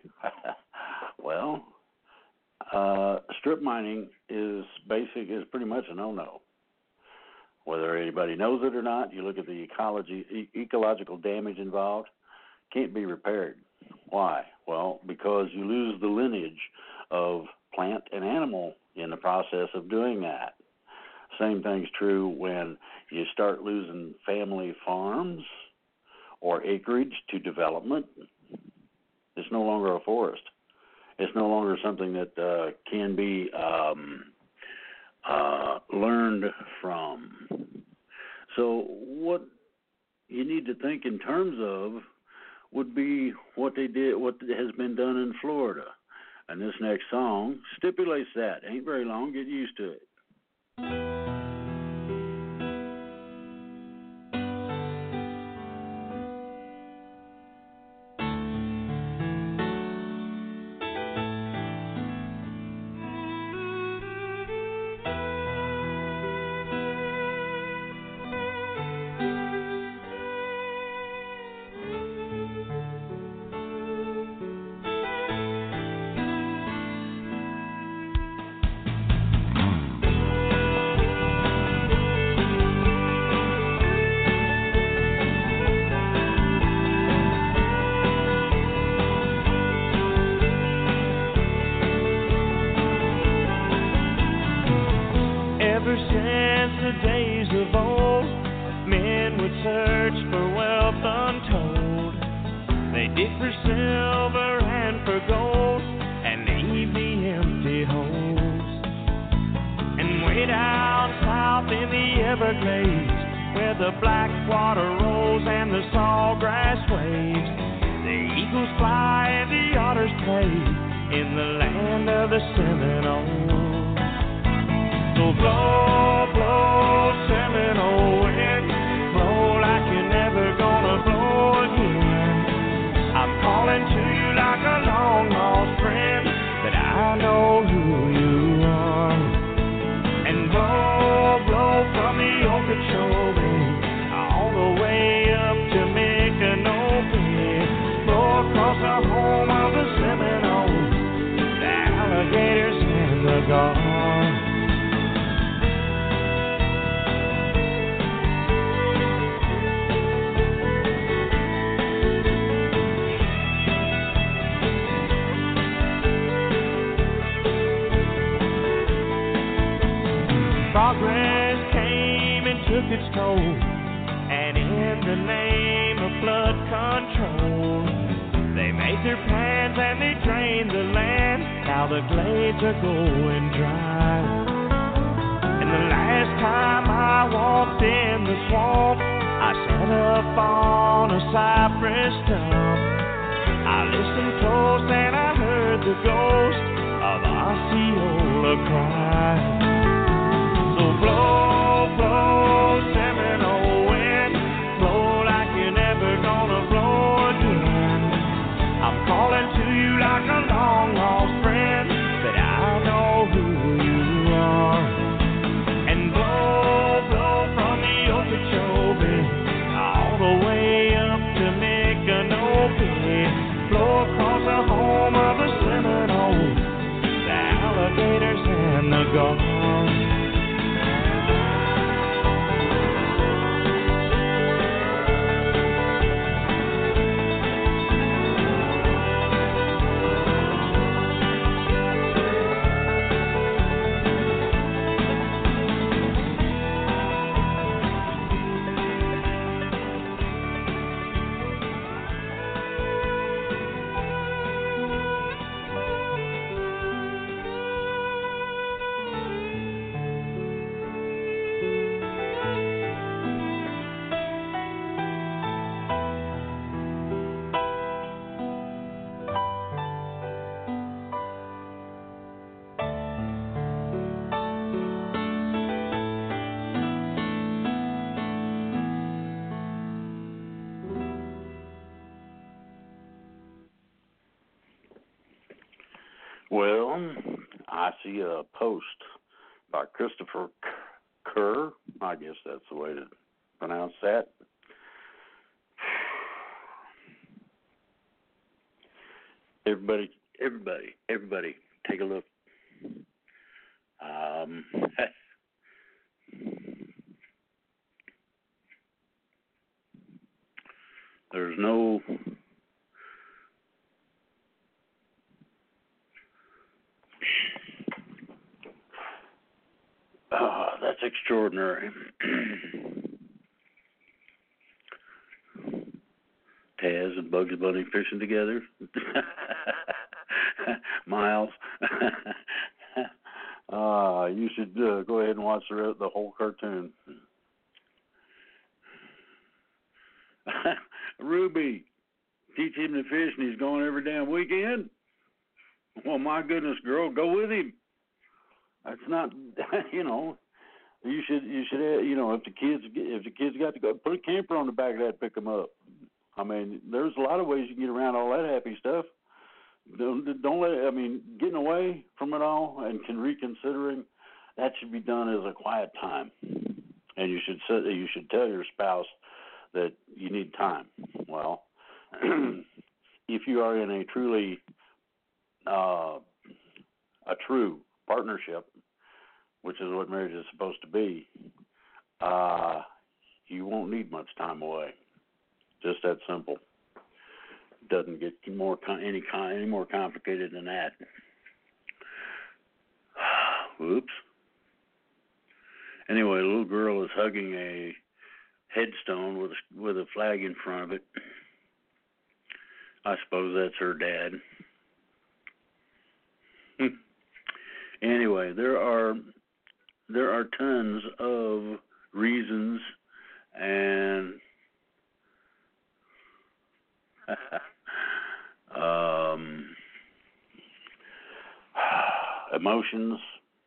Well, uh, strip mining is basic, is pretty much a no-no. Whether anybody knows it or not, you look at the ecology, e- ecological damage involved, can't be repaired. Why? Well, because you lose the lineage of plant and animal in the process of doing that. Same thing's true when you start losing family farms or acreage to development. It's no longer a forest. It's no longer something that uh, can be um, uh, learned from. So what you need to think in terms of would be what they did, what has been done in Florida. And this next song stipulates that. Ain't very long. Get used to it. Everglades, where the black water rolls and the sawgrass waves. The eagles fly and the otters play in the land of the Seminoles. So blow, blow, Seminole wind, blow like you're never gonna blow again. I'm calling to you like a long lost friend, but I know who you are. And blow, blow from the Okeechobee all the way up to Micanopy. Blow across the home of the Seminoles, the alligators and the gulls. Progress came and took its toll, and in the name of flood control, they made their plans and they drained the land. Now the glades are going dry. And the last time I walked in the swamp, I sat up on a cypress stump. I listened close and I heard the ghost of Osceola cry. So blow, blow, Seminole wind, blow like you're never gonna blow again. I'm calling to you like a long lost friend, but I know who you are. And blow, blow from the Okeechobee all the way up to Micanopy. Blow across the home of the Seminoles, the alligators and the gulls. Well, I see a post by Christopher Kerr. I guess that's the way to pronounce that. Everybody, everybody, everybody, take a look. Um, there's no Oh, that's extraordinary. Taz and Bugs Bunny fishing together. Miles. uh, you should uh, go ahead and watch the, the whole cartoon. Ruby, teach him to fish, and he's going every damn weekend. Well, my goodness, girl, go with him. That's not, you know. You should, you should, you know, if the kids, if the kids got to go, put a camper on the back of that, pick them up. I mean, there's a lot of ways you can get around all that happy stuff. Don't, don't let, I mean, getting away from it all and can reconsidering, that should be done as a quiet time. And you should, you should tell your spouse that you need time. Well, if you are in a truly, uh, a true partnership, which is what marriage is supposed to be, uh, you won't need much time away. Just that simple. Doesn't get more any any more complicated than that. Oops. Anyway, a little girl is hugging a headstone with a, with a flag in front of it. I suppose that's her dad. Anyway, there are there are tons of reasons and um, emotions.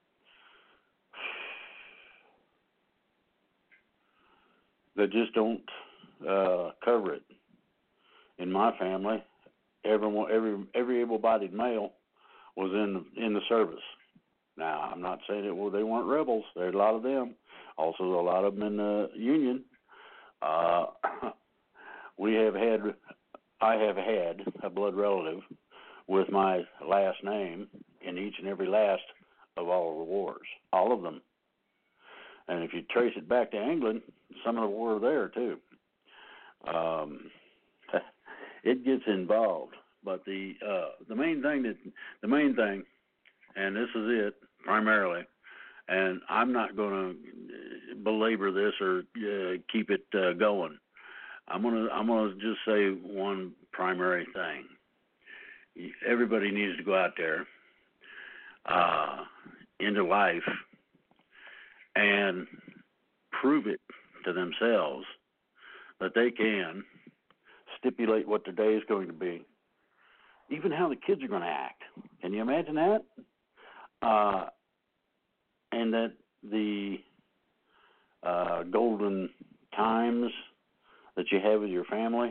They just don't uh, cover it. In my family, everyone, every every able-bodied male was in the, in the service. Now, I'm not saying that well they weren't rebels. There's a lot of them. Also, a lot of them in the Union. Uh, we have had, I have had a blood relative with my last name in each and every last of all the wars, all of them. And if you trace it back to England, some of the war there too. Um, it gets involved, but the uh, the main thing that the main thing, and this is it primarily, and I'm not going to belabor this or uh, keep it uh, going. I'm gonna I'm gonna just say one primary thing. Everybody needs to go out there uh, into life and prove it to themselves that they can stipulate what the day is going to be, even how the kids are going to act. Can you imagine that? Uh, and that the uh, golden times that you have with your family,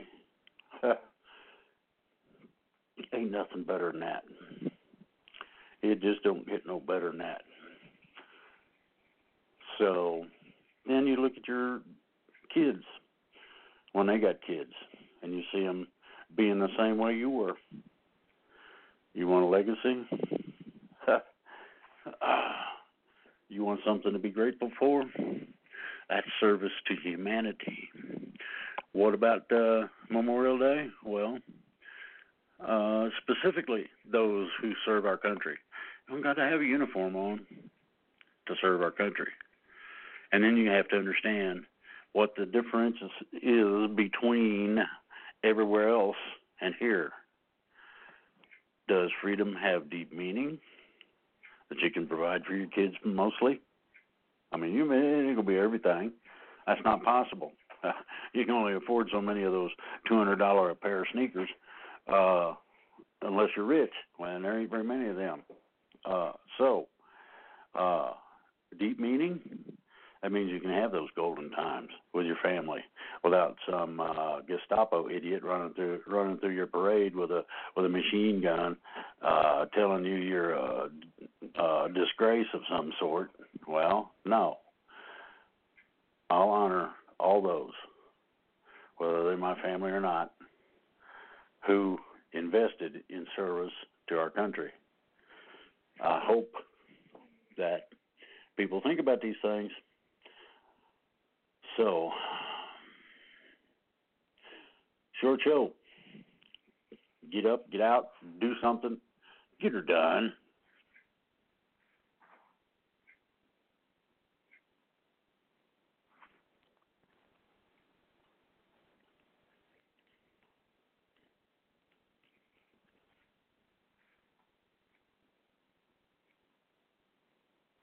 ain't nothing better than that. It just don't get no better than that. So then you look at your kids when they got kids, and you see them being the same way you were. You want a legacy? You want something to be grateful for? That's service to humanity. What about uh, Memorial Day? Well, uh, specifically those who serve our country. You don't got to have a uniform on to serve our country. And then you have to understand what the difference is between everywhere else and here. Does freedom have deep meaning that you can provide for your kids mostly? I mean, you may, it'll be everything. That's not possible. You can only afford so many of those two hundred dollars a pair of sneakers uh, unless you're rich. Well, there ain't very many of them. Uh, so, uh, deep meaning, that means you can have those golden times with your family without some uh, Gestapo idiot running through running through your parade with a with a machine gun, uh, telling you you're a, a disgrace of some sort. Well, no. I'll honor all those, whether they're my family or not, who invested in service to our country. I hope that people think about these things. So, short show. Get up, get out, do something, get her done.